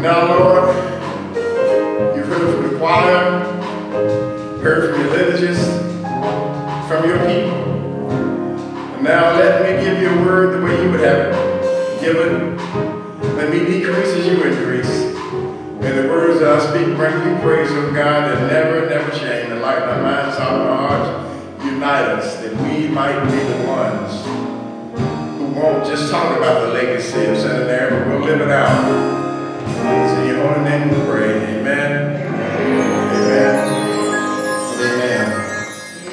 Now, Lord, you've heard from the choir, heard from your liturgists, from your people. And now let me give you a word the way you would have it given. Let me decrease as you increase. May the words that I speak bring you praise, of God, and never, never shame. And lighten our minds, heart, and hearts, unite us, that we might be the ones who won't just talk about the legacy of Seminary, but we'll live it out. It's in your holy name we pray. Amen. Amen. Amen.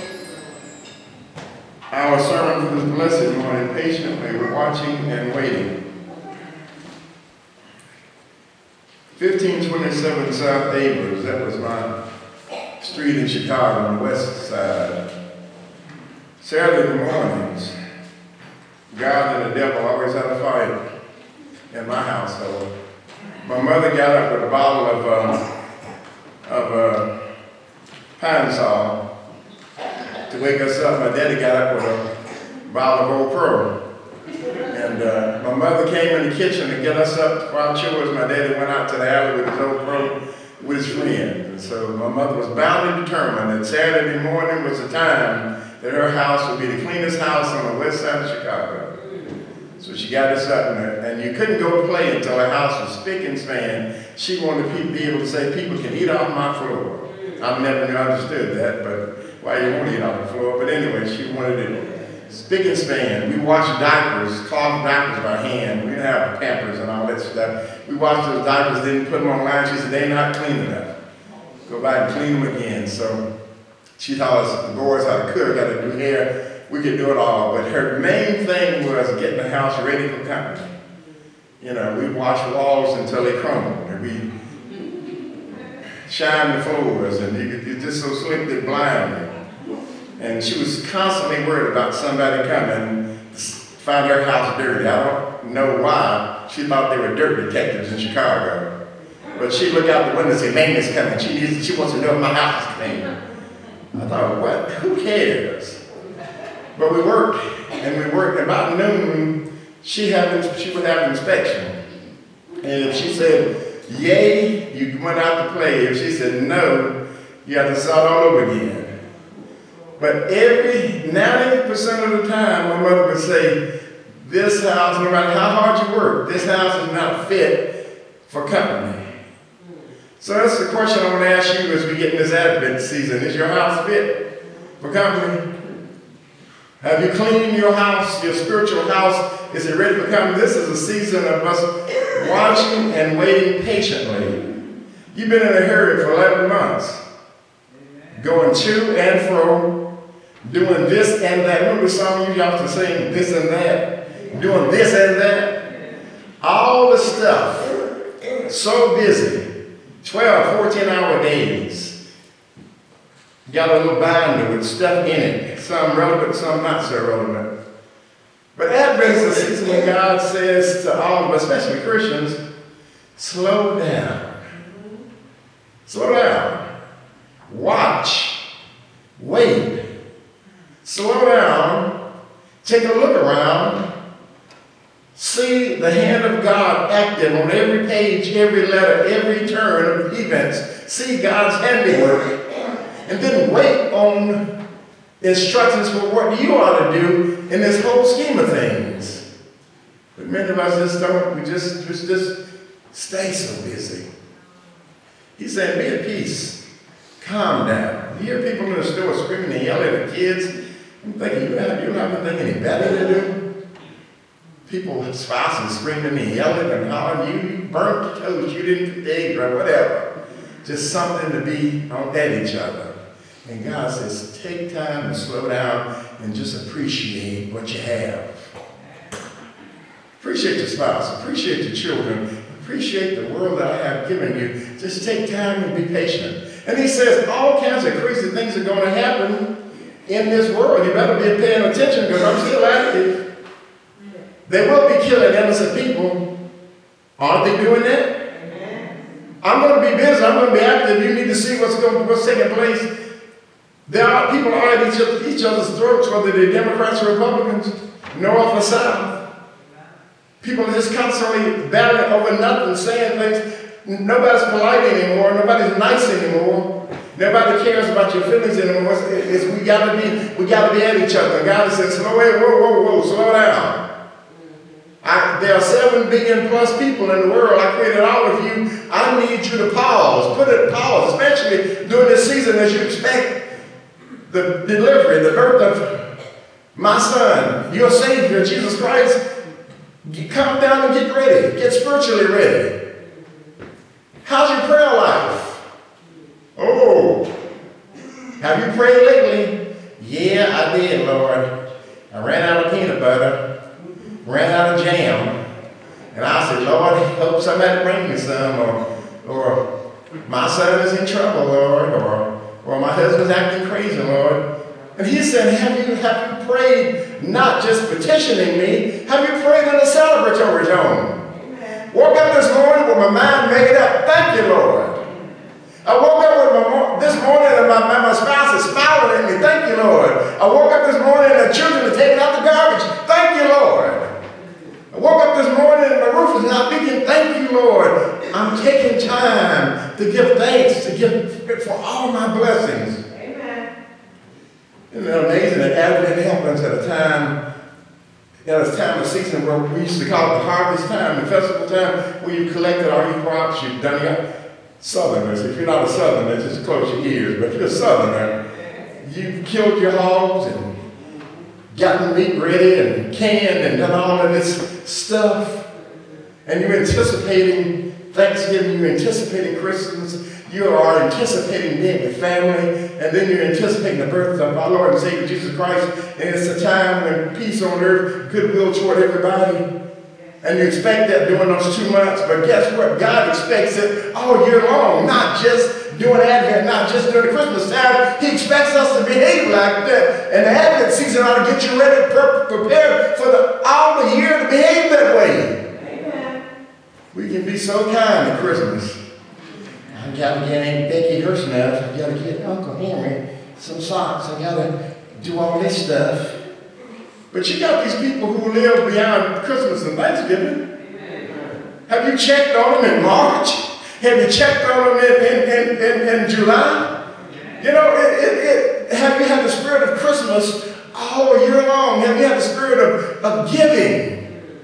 Our sermon for this blessed morning, patiently watching and waiting. 1527 South Abrams, that was my street in Chicago on the west side. Saturday mornings, God and the devil always had a fight in my household. My mother got up with a bottle of Pine Sol to wake us up. My daddy got up with a bottle of Old Pro. And my mother came in the kitchen to get us up for our chores. My daddy went out to the alley with his Old Pro with his friend. And so my mother was bound and determined that Saturday morning was the time that her house would be the cleanest house on the west side of Chicago. So she got us up, and you couldn't go play until the house was spick and span. She wanted to be able to say, people can eat off my floor. I've never understood that, but why you want to eat off the floor. But anyway, she wanted it spick and span. We washed diapers, cloth diapers by hand. We didn't have Pampers and all that stuff. We washed those diapers, didn't put them on line. She said, they're not clean enough. Go back and clean them again. So she taught us the boys how to cook, how to do hair. We could do it all, but her main thing was getting the house ready for company. You know, we washed walls until they crumbled, and we shined the floors, and you just so slick that blind me. And she was constantly worried about somebody coming to find her house dirty. I don't know why. She thought they were dirt detectives in Chicago. But she'd look out the window and say, maintenance coming. She wants to know if my house is clean. I thought, what? Who cares? But we worked, and we worked. About noon, she would have inspection. And if she said, yay, you went out to play. If she said no, you have to start all over again. But every 90% of the time, my mother would say, this house, no matter how hard you work, this house is not fit for company. So that's the question I want to ask you as we get in this Advent season. Is your house fit for company? Have you cleaned your house, your spiritual house? Is it ready for company? This is a season of us watching and waiting patiently. You've been in a hurry for 11 months, going to and fro, doing this and that. Remember the song you used to sing, this and that, doing this and that? All the stuff, so busy, 12, 14-hour days. Got a little binder with stuff in it, some relevant, some not so relevant. But Advent is a season when God says to all of us, especially Christians, slow down. Slow down. Watch. Wait. Slow down. Take a look around. See the hand of God active on every page, every letter, every turn of events. See God's handiwork. And then wait on instructions for what you ought to do in this whole scheme of things. But many of us just don't, we just stay so busy. He said, be at peace. Calm down. You hear people in the store screaming and yelling at the kids. I'm thinking, you don't have anything any better to do? People, spouses screaming and yelling and hollering, you burnt toast, you didn't cook the egg or whatever. Just something to be at each other. And God says, take time and slow down and just appreciate what you have. Appreciate your spouse, appreciate your children, appreciate the world that I have given you. Just take time and be patient. And he says all kinds of crazy things are going to happen in this world. You better be paying attention because I'm still active. They will be killing innocent people. Aren't they doing that? I'm going to be busy. I'm going to be active. You need to see what's taking place. There are people are at each other's throats, whether they're Democrats or Republicans, north or south. People are just constantly battling over nothing, saying things. Nobody's polite anymore. Nobody's nice anymore. Nobody cares about your feelings anymore. We gotta be at each other. And God says, whoa, slow down. There are 7 billion plus people in the world. I created all of you. I need you to pause. Put a pause, especially during this season as you expect the delivery, the birth of my son, your Savior, Jesus Christ. Come down and get ready. Get spiritually ready. How's your prayer life? Oh, have you prayed lately? Yeah, I did, Lord. I ran out of peanut butter, ran out of jam, and I said, Lord, hope somebody bring me some, or my son is in trouble, Lord, or my husband's acting crazy, Lord. And he said, have you prayed not just petitioning me, have you prayed in a celebratory tone? Woke up this morning with my mind made up. Thank you, Lord. I woke up this morning and my spouse is smiling at me. Thank you, Lord. I woke up this morning and the children are taking out the garbage. Thank you, Lord. I woke up this morning and my roof is not leaking. Thank you, Lord. I'm taking time to give thanks, to give for all my blessings. Amen. Isn't it amazing that Advent happens at a time of season where we used to call it the harvest time, the festival time, where you collected all your crops, you've done your Southerners. If you're not a Southerner, just close your ears. But if you're a Southerner, you've killed your hogs and gotten meat ready and canned and done all of this stuff. And you're anticipating Thanksgiving, you're anticipating Christmas, you are anticipating being with family, and then you're anticipating the birth of our Lord and Savior Jesus Christ. And it's a time when peace on earth, goodwill toward everybody. And you expect that during those 2 months, but guess what? God expects it all year long, not just during Advent, not just during the Christmas time. He expects us to behave like that. And the Advent season ought to get you ready, prepared for all the year to behave that way. Amen. We can be so kind at Christmas. I got to get Aunt Becky her snuff. I got to get Uncle Henry some socks. I got to do all this stuff. But you got these people who live beyond Christmas and Thanksgiving. Amen. Have you checked on them in March? Have you checked on them in July? You know, have you had the spirit of Christmas all year long? Have you had the spirit of giving?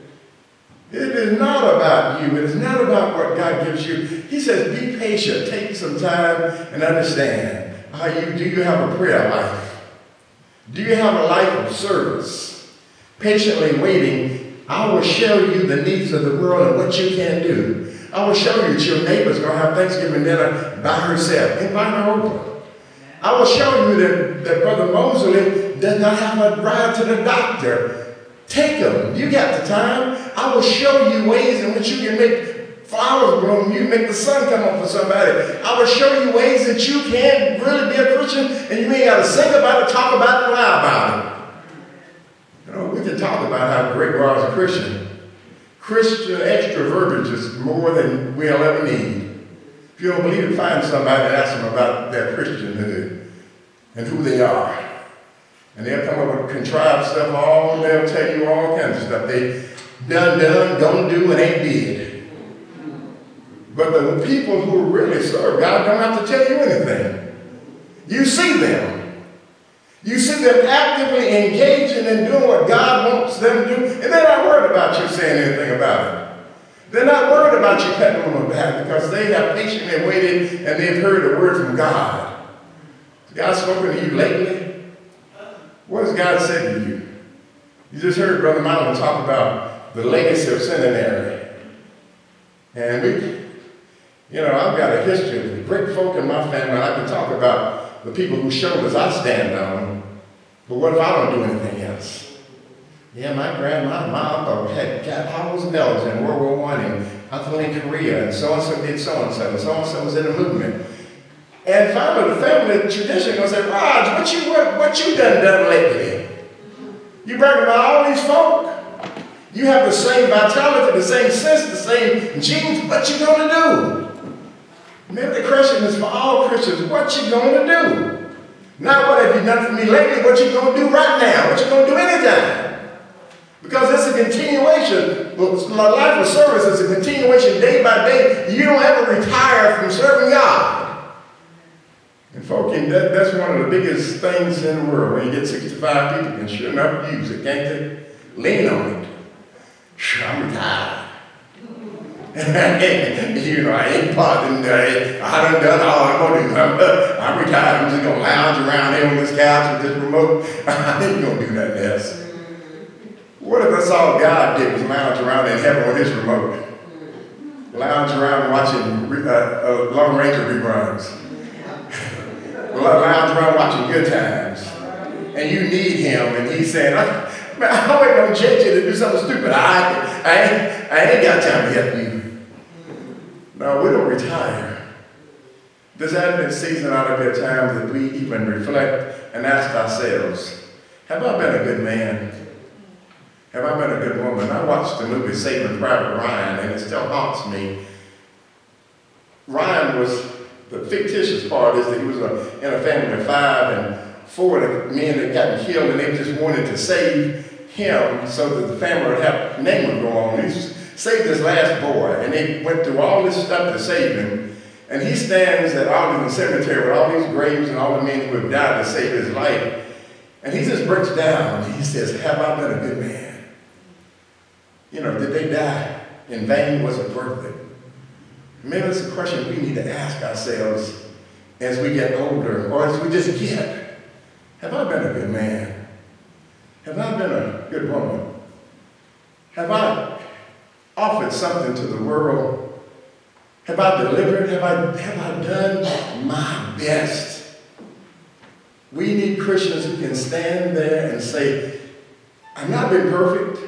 It is not about you. It is not about what God gives you. He says, be patient. Take some time and understand. Do you have a prayer life? Do you have a life of service? Patiently waiting, I will show you the needs of the world and what you can do. I will show you that your neighbor's going to have Thanksgiving dinner by herself. Invite her over. I will show you that Brother Mosley does not have a ride to the doctor. Take him. You got the time. I will show you ways in which you can make flowers bloom. You can make the sun come up for somebody. I will show you ways that you can really be a Christian and you ain't got to sing about it, talk about it, lie about it. You know, we can talk about how great we are as a Christian. Christian extra verbiage is more than we'll ever need. If you don't believe it, find somebody and ask them about their Christianhood and who they are. And they'll come up with contrived stuff, they'll tell you all kinds of stuff. They done, don't do, and ain't did. But the people who really serve God don't have to tell you anything. You see them. You see them actively engaging and doing what God wants them to do, and they're not worried about you saying anything about it. They're not worried about you patting them on the back because they have patiently waited and they've heard a word from God. Has God spoken to you lately? What has God said to you? You just heard Brother Mountain talk about the legacy of seminary. And I've got a history of great folk in my family. I can talk about the people whose shoulders I stand on. But what if I don't do anything else? Yeah, my uncle had got Howell's medals in World War I and Uncle in Korea, and so-and-so did so-and-so, and so-and-so was in the movement. And finally, the family tradition gonna say, Raj, what you done lately? You bring about all these folk. You have the same vitality, the same sense, the same genes. What you gonna do? Maybe the question is for all Christians, what you gonna do? Not what have you done for me lately, what you gonna do right now, what you gonna do anytime. Because it's a continuation. The life of service is a continuation day by day. You don't ever retire from serving God. And folks, that's one of the biggest things in the world. When you get 65 people can sure enough use it, can't they? Lean on it. I'm retired. You know, I ain't parting day. I done all I'm gonna do. I'm retired. I'm just gonna lounge around here on this couch with this remote. I ain't gonna do that mess. What if that's all God did was lounge around in heaven on his remote? Lounge around watching Lone Ranger reruns. Lounge around watching Good Times. And you need him, and he's saying, man, I ain't gonna change you to do something stupid. I ain't got time to help you. No, we don't retire. This Advent season ought to be a time that we even reflect and ask ourselves, have I been a good man? Have I been a good woman? I watched the movie Saving Private Ryan, and it still haunts me. Ryan was, the fictitious part is that he was in a family of 5, and 4 of the men had gotten killed, and they just wanted to save him so that the family would have, name would go on. He saved this last boy, and they went through all this stuff to save him. And he stands at Arlington Cemetery with all these graves and all the men who have died to save his life. And he just breaks down and he says, have I been a good man? You know, did they die in vain? Was it worth it? Maybe that's a question we need to ask ourselves as we get older or as we just get. Have I been a good man? Have I been a good woman? Have I offered something to the world? Have I delivered? Have I done my best? We need Christians who can stand there and say, I've not been perfect,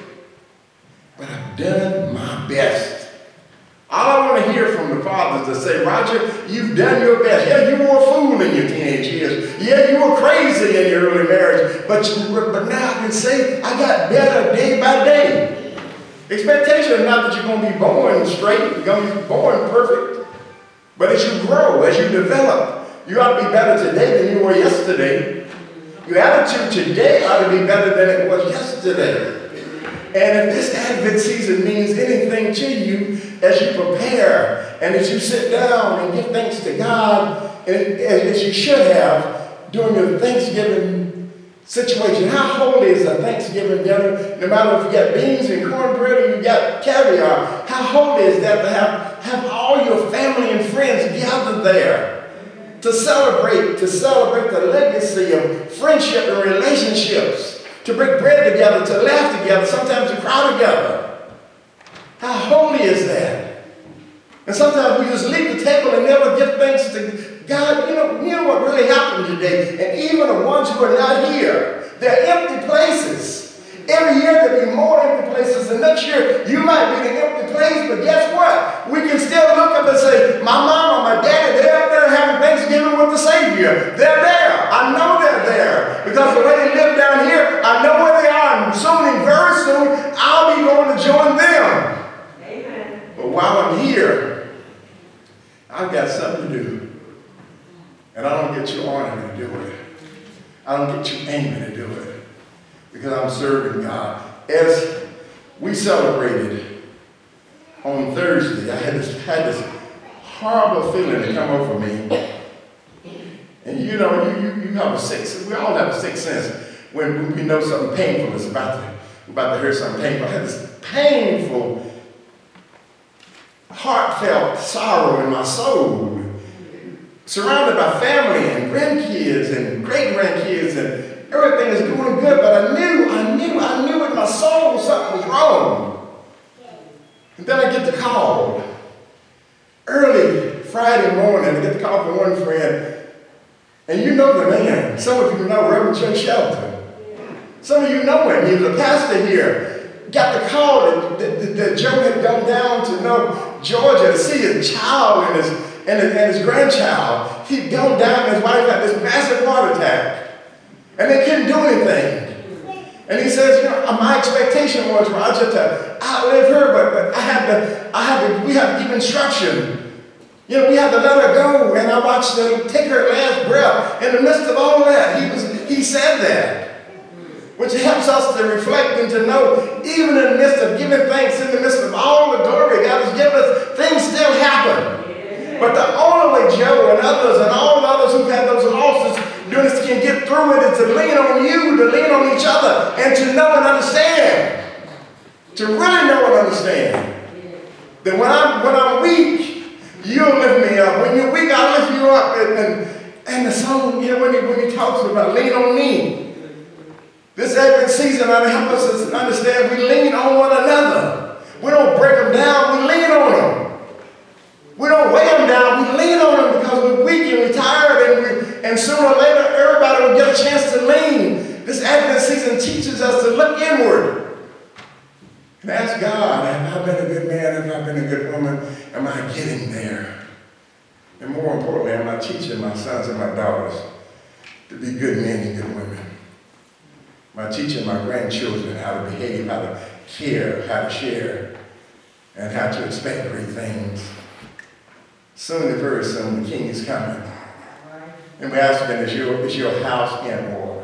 but I've done my best. All I want to hear from the fathers is to say, Roger, you've done your best. Yeah, you were a fool in your teenage years. Yeah, you were crazy in your early marriage. But now I can say, I got better day by day. Expectation is not that you're going to be born straight, you're going to be born perfect. But as you grow, as you develop, you ought to be better today than you were yesterday. Your attitude today ought to be better than it was yesterday. And if this Advent season means anything to you, as you prepare and as you sit down and give thanks to God, as you should have during your Thanksgiving situation. How holy is a Thanksgiving dinner? No matter if you got beans and cornbread or you got caviar, how holy is that to have all your family and friends gathered there to celebrate the legacy of friendship and relationships, to break bread together, to laugh together, sometimes to cry together. How holy is that? And sometimes we just leave the table and never give thanks to God. You know what really happened today? And even the ones who are not here, they're empty places. Every year there'll be more empty places. And next year you might be an empty place, but guess what? We can still look up and say, my mom or my daddy, they're up there having Thanksgiving with the Savior. They're there. I know they're there. Because the way they live down here, I know where they are. And very soon, I'll be going to join them. Amen. But while I'm here, I've got something to do. And I don't get you honored to do it. I don't get you angry to do it. Because I'm serving God. As we celebrated on Thursday, I had this horrible feeling to come over me. And you know, you have a sixth, we all have a sixth sense when we know something painful is about to hear something painful. I had this painful, heartfelt sorrow in my soul. Surrounded by family and grandkids and great-grandkids, and everything is going good, but I knew in my soul something was wrong. And then I get the call. Early Friday morning, I get the call from one friend, and you know the man. Some of you know Reverend Jim Shelton. Some of you know him. He was a pastor here. Got the call that Joe had gone down to Georgia to see his child and his grandchild. He'd gone down and his wife had this massive heart attack. And they couldn't do anything. And he says, my expectation was, Roger, to outlive her, but we had to give instruction. We had to let her go, and I watched her take her last breath. In the midst of all that, he said that. Which helps us to reflect and to know, even in the midst of giving thanks, in the midst of all the glory God has given us, things still happen. That when I'm weak, you'll lift me up. When you're weak, I'll lift you up. And the song, you know, when he talks about lean on me, this Advent season ought to help us understand we lean on one another. We don't break them down, we lean on them. We don't weigh them down, we lean on them because we're weak and we're tired, and sooner or later everybody will get a chance to lean. This Advent season teaches us to look inward and ask God, have I been a good man? Have I been a good woman? Am I getting there? And more importantly, am I teaching my sons and my daughters to be good men and good women? Am I teaching my grandchildren how to behave, how to care, how to share, and how to expect great things? Soon and very soon, the King is coming. And we're asking, is your house in order?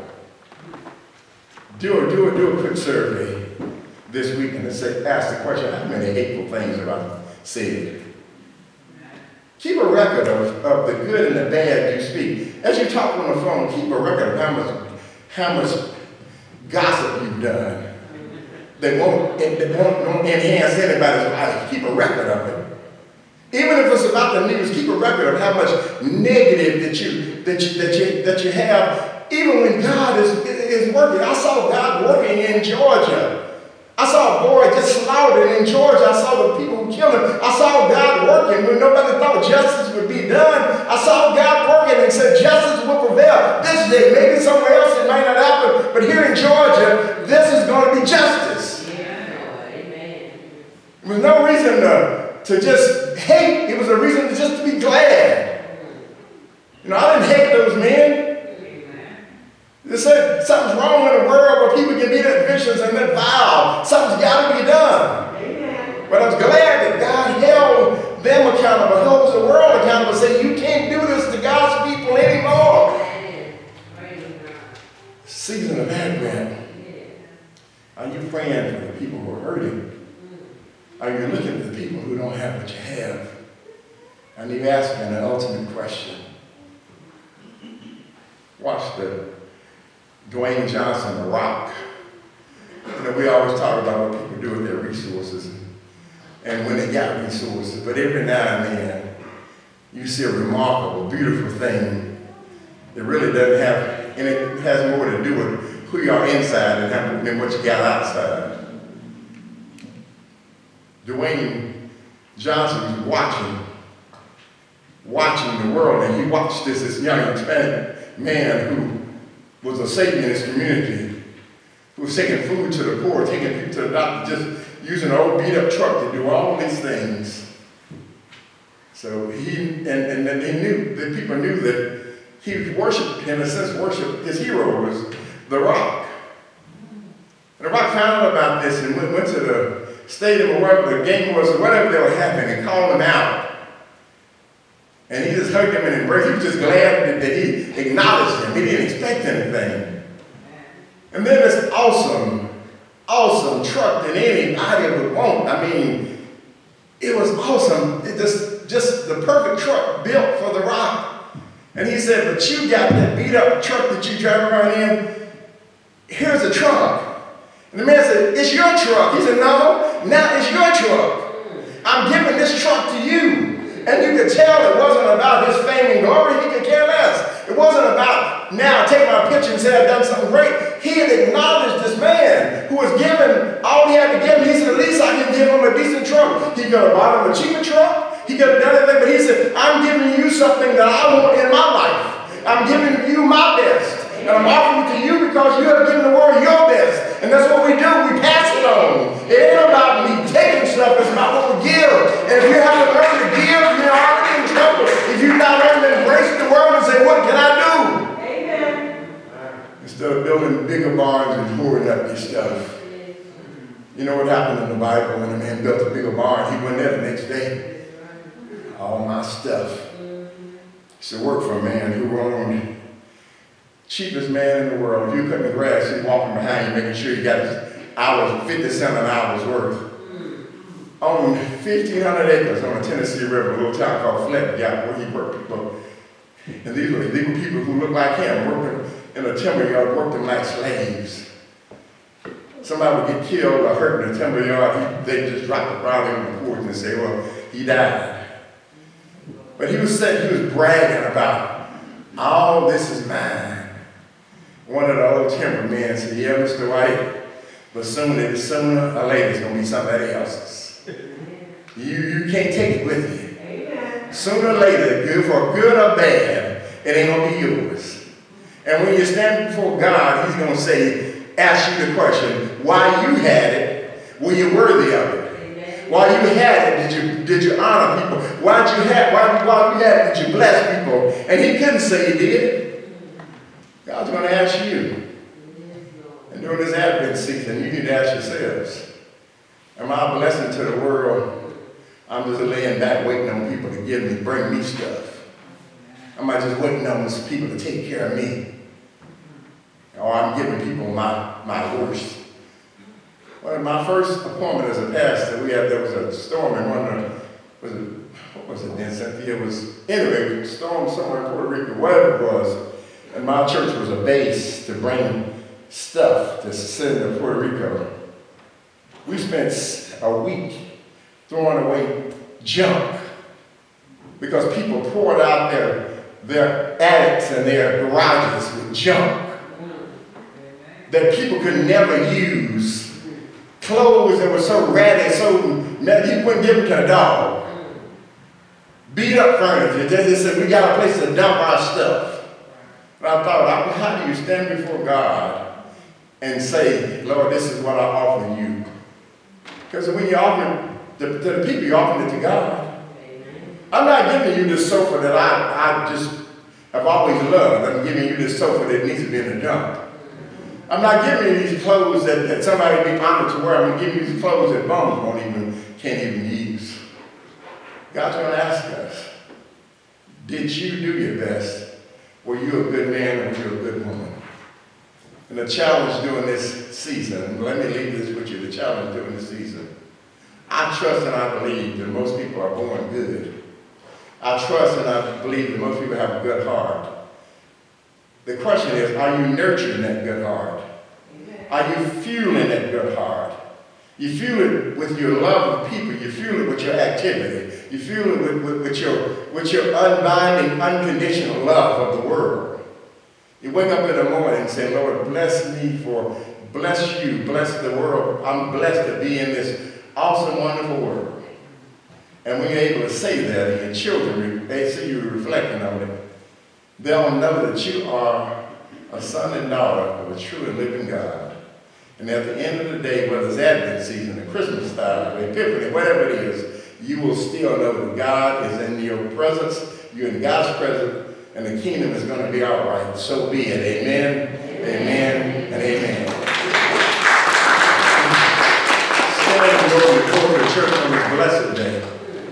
Do a quick survey this week and ask the question, how many hateful things have I said? Keep a record of the good and the bad you speak. As you talk on the phone, keep a record of how much gossip you've done that won't enhance anybody's life. Keep a record of it. Even if it's about the news, keep a record of how much negative that you have. Even when God is working, I saw God working in Georgia. I saw a boy just slaughtered in Georgia. I saw the people who killed him. I saw God working when nobody thought justice would be done. I saw God working and said justice will prevail this day. Maybe somewhere else it might not happen, but here in Georgia, this is going to be justice. Amen. There was no reason to just hate. It was a reason just to be glad. You know, I didn't hate those men. They said something's wrong in the world where people can be that vicious and that vile. Something's got to be done. Amen. But I was glad that God held them accountable, held the world accountable, saying you can't do this to God's people anymore. Season of Advent. Are you praying for the people who are hurting? Are you looking at the people who don't have what you have? And you asking an ultimate question. Watch the Dwayne Johnson, The Rock. You know, we always talk about what people do with their resources and when they got resources, but every now and then you see a remarkable, beautiful thing that really doesn't have, and it has more to do with who you are inside than what you got outside. Dwayne Johnson was watching the world, and he watched this young Hispanic man who was a Satan in his community, who was taking food to the poor, taking people to the doctor, just using an old beat-up truck to do all these things. So he knew, the people knew that he worshiped, in a sense, his hero was The Rock. And The Rock found out about this and went to the stadium or wherever the game was or whatever they were having and called him out. And he just hugged him and embraced him. He was just glad that he acknowledged him. He didn't expect anything. And then this awesome truck that anybody would want. I mean, it was awesome. It just the perfect truck built for The Rock. And he said, but you got that beat up truck that you drive around in. Here's a truck. And the man said, it's your truck. He said, no, now it's your truck. I'm giving this truck to you. And you could tell it wasn't about his fame and glory. He could care less. It wasn't about, now take my picture and say I've done something great. He had acknowledged this man who was given all he had to give him. He said, at least I can give him a decent truck. He could have bought him a cheaper truck. He could have done anything. But he said, I'm giving you something that I want in my life. I'm giving you my best. And I'm offering it to you because you have given the world your best. And that's what we do. We pass it on. It ain't about me taking stuff. It's about what we give. And if you haven't learned to give, you're already in trouble. If you've not learned to embrace the world and say, what can I do? Amen. Instead of building bigger barns and pouring up your stuff. You know what happened in the Bible when a man built a bigger barn? He went there the next day. All my stuff. It's to work for a man who owned cheapest man in the world. If you cut the grass, he's walking behind you, making sure you got his hours, 50 cents an hour's worth. On 1,500 acres on the Tennessee River, a little town called Flint, where he worked people. And these were people who looked like him, working in a timber yard, worked them like slaves. somebody would get killed or hurt in the timber yard, they just drop the body on the porch and say, well, he died. But he was bragging about, all this is mine. One of the old timbermen said, yeah, Mr. White, but sooner or later it's going to be somebody else's. You can't take it with you. Amen. Sooner or later, for good or bad, it ain't going to be yours. And when you stand before God, he's going to say, ask you the question, why you had it, were you worthy of it? Amen. While you had it, did you honor people? While you had it, did you bless people? And he couldn't say he did. God's going to ask you. And during this Advent season, you need to ask yourselves, am I a blessing to the world? I'm just laying back waiting on people to bring me stuff. Am I just waiting on those people to take care of me? Or I'm giving people my worst. Well, my first appointment as a pastor, there was a storm in one of the, what was it then, Cynthia? It was, anyway, it was a storm somewhere in Puerto Rico, whatever it was. And my church was a base to bring stuff to send to Puerto Rico. We spent a week throwing away junk because people poured out their attics and their garages with junk that people could never use. Clothes that were so ratty, you wouldn't give them to a dog. Beat up furniture. They said, we got a place to dump our stuff. But I thought, how do you stand before God and say, Lord, this is what I offer you? Because when you offer to the people, you're offering it to God. I'm not giving you this sofa that I've always loved. I'm giving you this sofa that needs to be in the dump. I'm not giving you these clothes that somebody be honored to wear. I'm giving you these clothes that bums can't even use. God's going to ask us, did you do your best? Were you a good man or were you a good woman? And the challenge during this season, let me leave this with you, the challenge during this season. I trust and I believe that most people are born good. I trust and I believe that most people have a good heart. The question is, are you nurturing that good heart? Are you fueling that good heart? You fuel it with your love of people. You fuel it with your activity. You fuel it with your unbinding, unconditional love of the world. You wake up in the morning and say, Lord, bless you, bless the world. I'm blessed to be in this awesome, wonderful world. And when you're able to say that, and your children, they see you reflecting on it, they'll know that you are a son and daughter of a true and living God. And at the end of the day, whether it's Advent season, or Christmas time, or Epiphany, whatever it is, you will still know that God is in your presence, you're in God's presence, and the kingdom is going to be all right. So be it. Amen, amen, and amen. Stand and go before the church on this blessed day.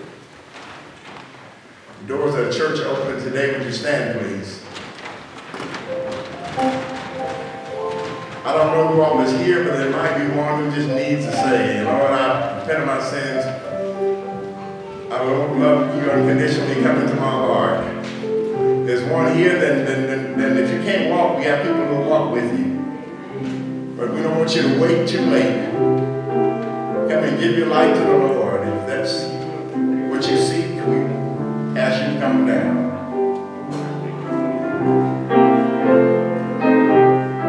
The doors of the church are open today. Would you stand, please? I don't know who all is here, but there might be one who just needs to say, Lord, I repent of my sins. I love you unconditionally. Come into my heart. There's one here, then if you can't walk, we have people who will walk with you. But we don't want you to wait too late. Come and give your life to the Lord. If that's what you see.